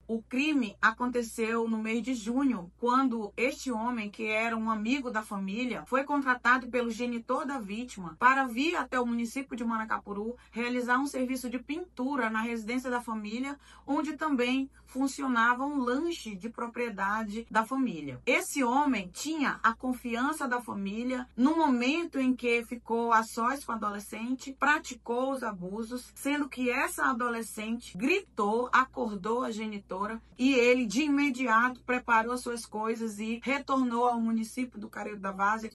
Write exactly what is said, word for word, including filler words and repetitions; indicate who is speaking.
Speaker 1: O crime aconteceu no mês de junho, quando este homem, que era um amigo da família, foi contratado pelo genitor da vítima para vir até o município de Manacapuru realizar um serviço de pintura na residência da família, onde também funcionava um lanche de propriedade da família. Esse homem tinha a confiança da família. No momento em que ficou a sós com a adolescente, praticou os abusos, sendo que essa adolescente gritou, acordou a genitora, e ele de imediato preparou suas coisas e retornou ao município do Careiro da Várzea